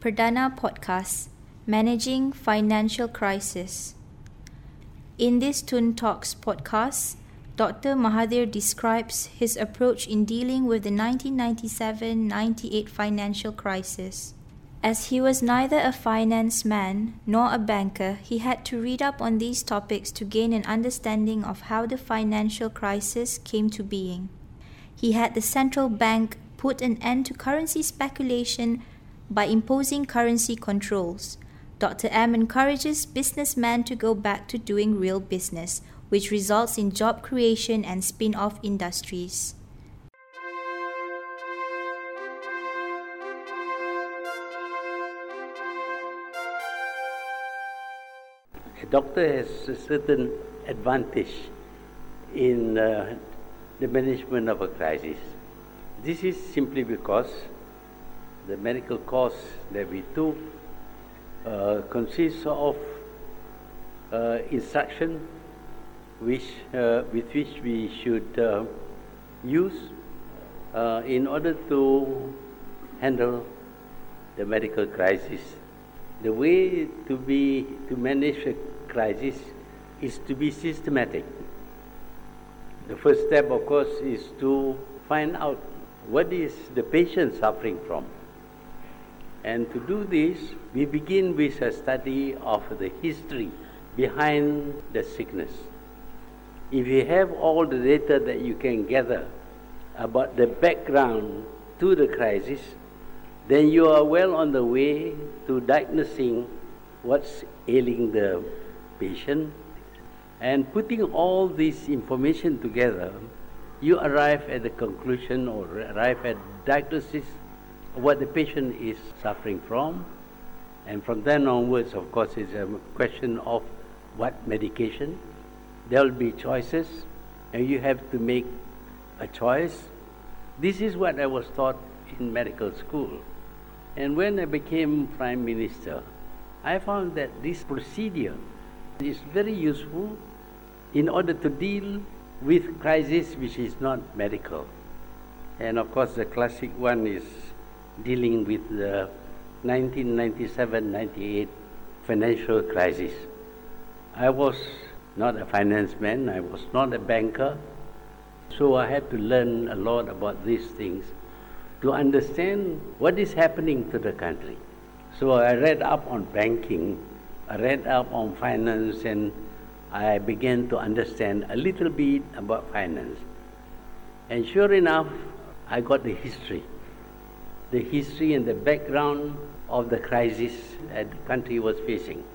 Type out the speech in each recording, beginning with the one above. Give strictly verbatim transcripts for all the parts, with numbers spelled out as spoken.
Perdana Podcast, Managing Financial Crisis. In this Tun Talks podcast, Doctor Mahathir describes his approach in dealing with the nineteen ninety-seven ninety-eight financial crisis. As he was neither a finance man nor a banker, he had to read up on these topics to gain an understanding of how the financial crisis came to being. He had the central bank put an end to currency speculation by imposing currency controls. Doctor M encourages businessmen to go back to doing real business, which results in job creation and spin-off industries. A doctor has a certain advantage in uh, the management of a crisis. This is simply because the medical course that we took uh, consists of uh, instruction which, uh, with which we should uh, use uh, in order to handle the medical crisis. The way to be to manage a crisis is to be systematic. The first step, of course, is to find out what is the patient suffering from. And to do this, we begin with a study of the history behind the sickness. If you have all the data that you can gather about the background to the crisis, then you are well on the way to diagnosing what's ailing the patient. And putting all this information together, you arrive at the conclusion or arrive at diagnosis of what the patient is suffering from. And from then onwards, of course, it's a question of what medication. There will be choices, and you have to make a choice. This is what I was taught in medical school. And when I became Prime Minister, I found that this procedure is very useful in order to deal with crisis which is not medical. And of course, the classic one is dealing with the nineteen ninety-seven ninety-eight financial crisis. I was not a finance man, I was not a banker, so I had to learn a lot about these things to understand what is happening to the country. So I read up on banking, I read up on finance, and I began to understand a little bit about finance. And sure enough, I got the history. The history and the background of the crisis that the country was facing.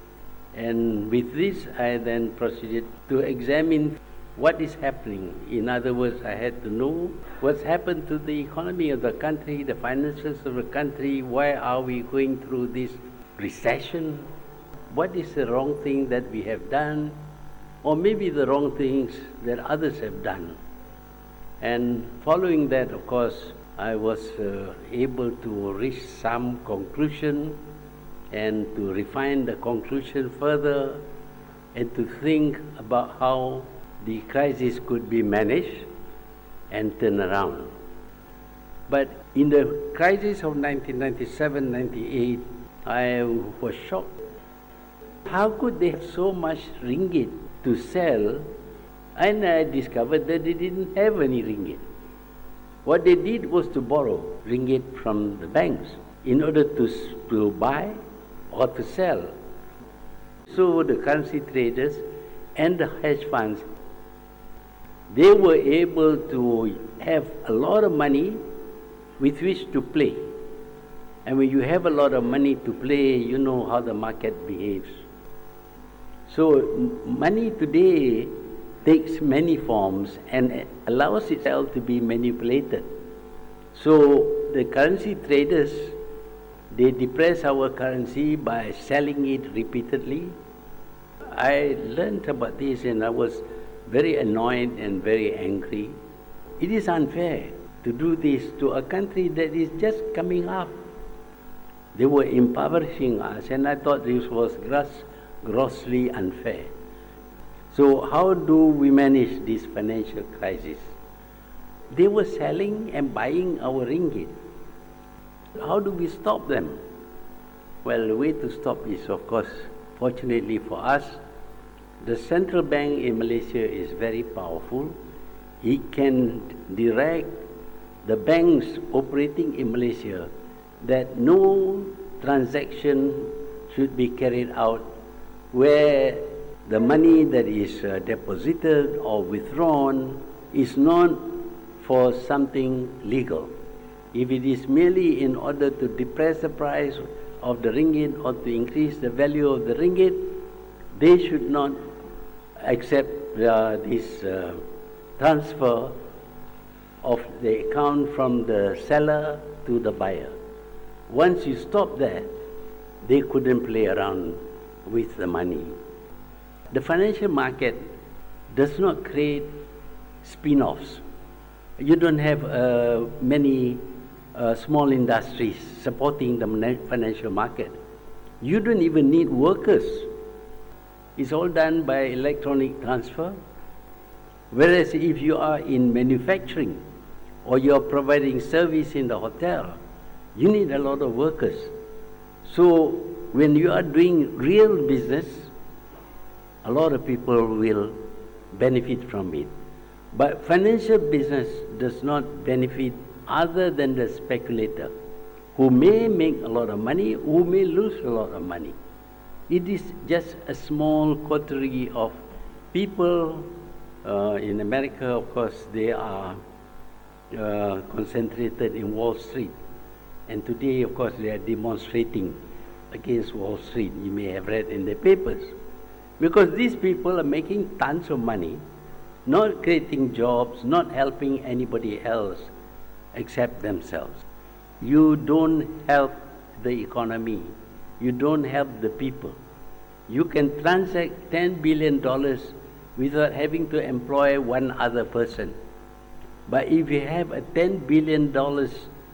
And with this, I then proceeded to examine what is happening. In other words, I had to know what's happened to the economy of the country, the finances of the country, why are we going through this recession, what is the wrong thing that we have done, or maybe the wrong things that others have done. And following that, of course, I was uh, able to reach some conclusion and to refine the conclusion further and to think about how the crisis could be managed and turned around. But in the crisis of nineteen ninety-seven ninety-eight, I was shocked. How could they have so much ringgit to sell? And I discovered that they didn't have any ringgit. What they did was to borrow ringgit from the banks in order to, to buy or to sell. So the currency traders and the hedge funds, they were able to have a lot of money with which to play. And when you have a lot of money to play, you know how the market behaves. So money today takes many forms and allows itself to be manipulated. So the currency traders, they depress our currency by selling it repeatedly. I learned about this and I was very annoyed and very angry. It is unfair to do this to a country that is just coming up. They were impoverishing us, and I thought this was gross, grossly unfair. So how do we manage this financial crisis? They were selling and buying our ringgit. How do we stop them? Well, the way to stop is, of course, fortunately for us, the central bank in Malaysia is very powerful. It can direct the banks operating in Malaysia that no transaction should be carried out where the money that is uh, deposited or withdrawn is not for something legal. If it is merely in order to depress the price of the ringgit or to increase the value of the ringgit, they should not accept uh, this uh, transfer of the account from the seller to the buyer. Once you stop that, they couldn't play around with the money. The financial market does not create spin-offs. You don't have uh, many uh, small industries supporting the financial market. You don't even need workers. It's all done by electronic transfer. Whereas if you are in manufacturing or you are providing service in the hotel, you need a lot of workers. So when you are doing real business, a lot of people will benefit from it. But financial business does not benefit other than the speculator, who may make a lot of money, who may lose a lot of money. It is just a small coterie of people. Uh, in America, of course, they are uh, concentrated in Wall Street. And today, of course, they are demonstrating against Wall Street. You may have read in the papers. Because these people are making tons of money, not creating jobs, not helping anybody else except themselves. You don't help the economy. You don't help the people. You can transact ten billion dollars without having to employ one other person. But if you have a ten billion dollars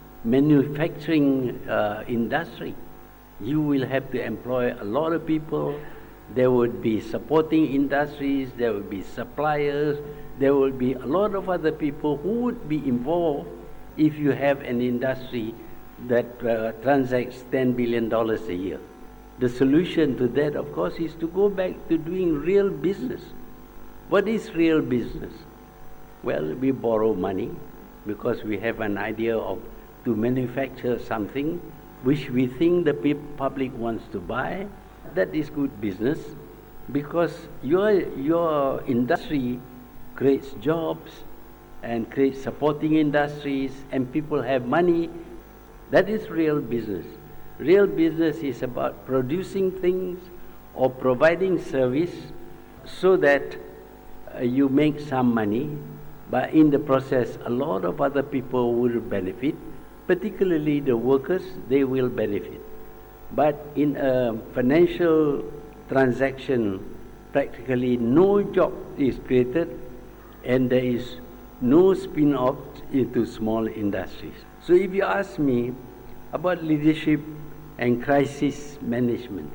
manufacturing uh, industry, you will have to employ a lot of people. There would be supporting industries, there would be suppliers, there will be a lot of other people who would be involved if you have an industry that uh, transacts ten billion dollars a year. The solution to that, of course, is to go back to doing real business. What is real business? Well, we borrow money because we have an idea of to manufacture something which we think the public wants to buy. That is good business because your, your industry creates jobs and creates supporting industries and people have money. That is real business. Real business is about producing things or providing service so that uh, you make some money, but in the process a lot of other people will benefit, particularly the workers, they will benefit. But in a financial transaction, practically no job is created and there is no spin-off into small industries. So if you ask me about leadership and crisis management,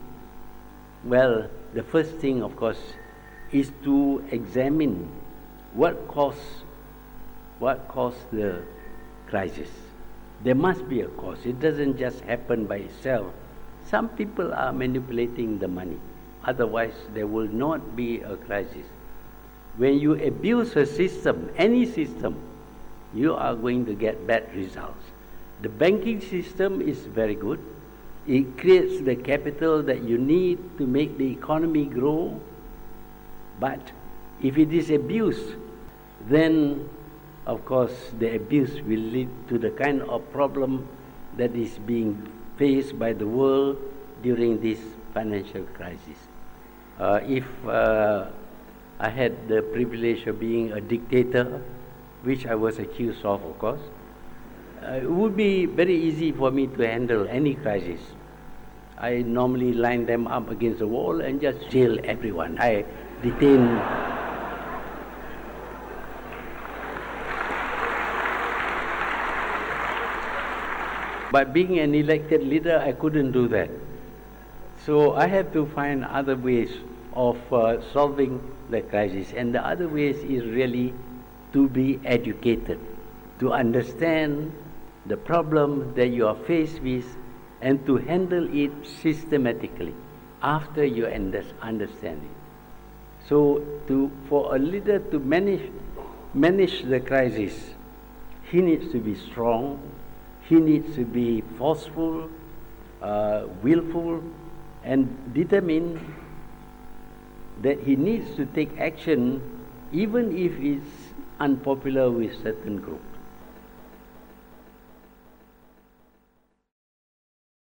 well, the first thing, of course, is to examine what caused, what caused the crisis. There must be a cause. It doesn't just happen by itself. Some people are manipulating the money. Otherwise, there will not be a crisis. When you abuse a system, any system, you are going to get bad results. The banking system is very good. It creates the capital that you need to make the economy grow. But if it is abused, then, of course, the abuse will lead to the kind of problem that is being faced by the world during this financial crisis. Uh, if uh, I had the privilege of being a dictator, which I was accused of, of course, uh, it would be very easy for me to handle any crisis. I normally line them up against the wall and just jail everyone. I detain But being an elected leader, I couldn't do that. So I had to find other ways of uh, solving the crisis. And the other ways is really to be educated, to understand the problem that you are faced with and to handle it systematically after you understand it. So to, for a leader to manage, manage the crisis, he needs to be strong, he needs to be forceful, uh, willful, and determined that he needs to take action even if it's unpopular with certain group.